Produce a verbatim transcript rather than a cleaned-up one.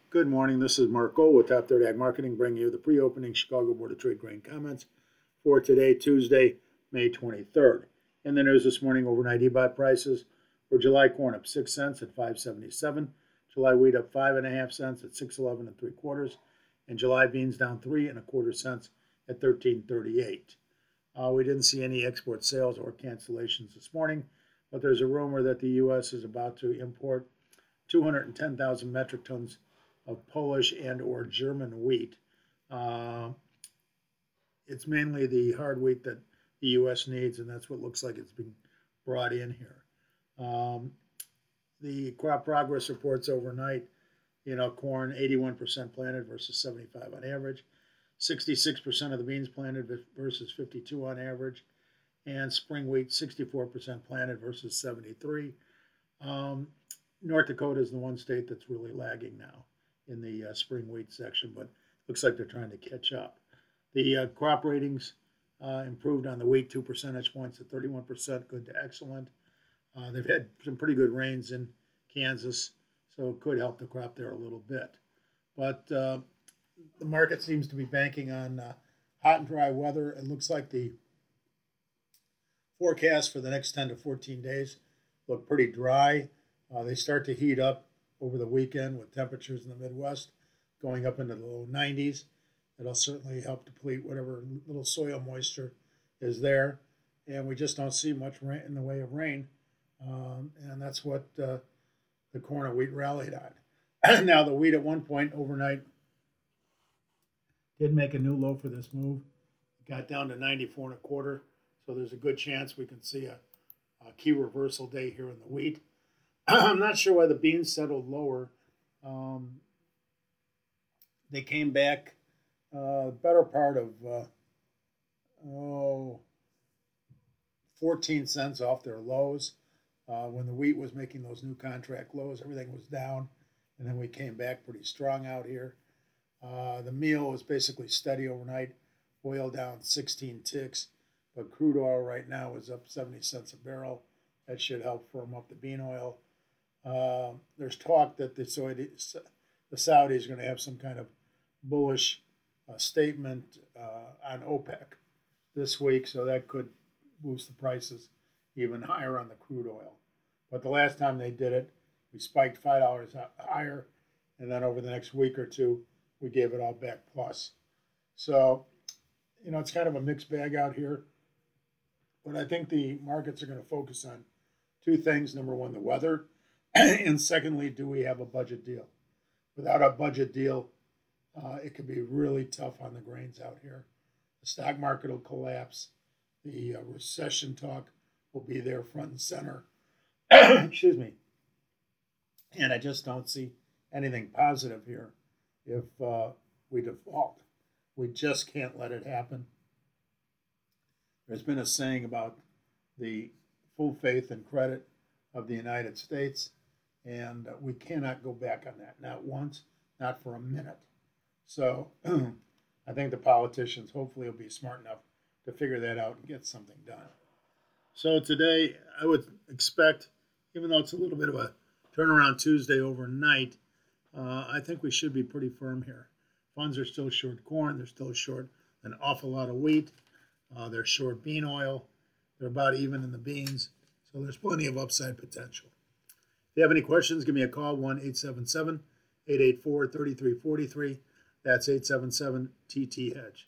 Good morning. This is Mark Gold with Top thirty Ag Marketing, bringing you the pre-opening Chicago Board of Trade grain comments for today, Tuesday, May twenty-third. In the news this morning, overnight E B O T prices for July corn up six cents at five seventy-seven, July wheat up five and a half cents at six eleven and three quarters, and July beans down three and a quarter cents at thirteen thirty-eight. Uh, we didn't see any export sales or cancellations this morning, but there's a rumor that the U S is about to import two hundred ten thousand metric tons of Polish and or German wheat. Uh, it's mainly the hard wheat that the U S needs, and that's what looks like it's being brought in here. Um, the crop progress reports overnight, you know, corn eighty-one percent planted versus seventy-five on average, sixty-six percent of the beans planted versus fifty-two on average, and spring wheat sixty-four percent planted versus seventy-three. Um, North Dakota is the one state that's really lagging now in the uh, spring wheat section, but looks like they're trying to catch up. The uh, crop ratings uh, improved on the wheat two percentage points at thirty-one percent, good to excellent. Uh, they've had some pretty good rains in Kansas, so it could help the crop there a little bit. But uh, the market seems to be banking on uh, hot and dry weather. It looks like the forecast for the next ten to fourteen days look pretty dry. Uh, they start to heat up over the weekend with temperatures in the Midwest going up into the low nineties. It'll certainly help deplete whatever little soil moisture is there. And we just don't see much rain in the way of rain. Um, and that's what uh, the corn and wheat rallied on. Now, the wheat at one point overnight did make a new low for this move. It got down to ninety-four and a quarter. So there's a good chance we can see a, a key reversal day here in the wheat. I'm not sure why the beans settled lower. Um, they came back uh, better part of uh, oh, fourteen cents off their lows. Uh, when the wheat was making those new contract lows, everything was down, and then we came back pretty strong out here. Uh, the meal was basically steady overnight, oil down sixteen ticks, but crude oil right now is up seventy cents a barrel. That should help firm up the bean oil. Uh, there's talk that the, Saudi, the Saudis are going to have some kind of bullish uh, statement uh, on OPEC this week, so that could boost the prices even higher on the crude oil. But the last time they did it, we spiked five dollars higher, and then over the next week or two, we gave it all back plus. So, you know, it's kind of a mixed bag out here. But I think the markets are going to focus on two things. Number one, the weather. And secondly, do we have a budget deal? Without a budget deal, uh, it could be really tough on the grains out here. The stock market will collapse. The uh, recession talk will be there front and center. Excuse me. And I just don't see anything positive here if uh, we default. We just can't let it happen. There's been a saying about the full faith and credit of the United States, and uh, we cannot go back on that, not once, not for a minute. So I think the politicians hopefully will be smart enough to figure that out and get something done. So today I would expect, even though it's a little bit of a turnaround Tuesday overnight, uh, I think we should be pretty firm here. Funds are still short corn. They're still short an awful lot of wheat. Uh, they're short bean oil. They're about even in the beans. So there's plenty of upside potential. If you have any questions, give me a call, one eight seven seven, eight eight four, three three four three. That's eight seven seven T T Hedge.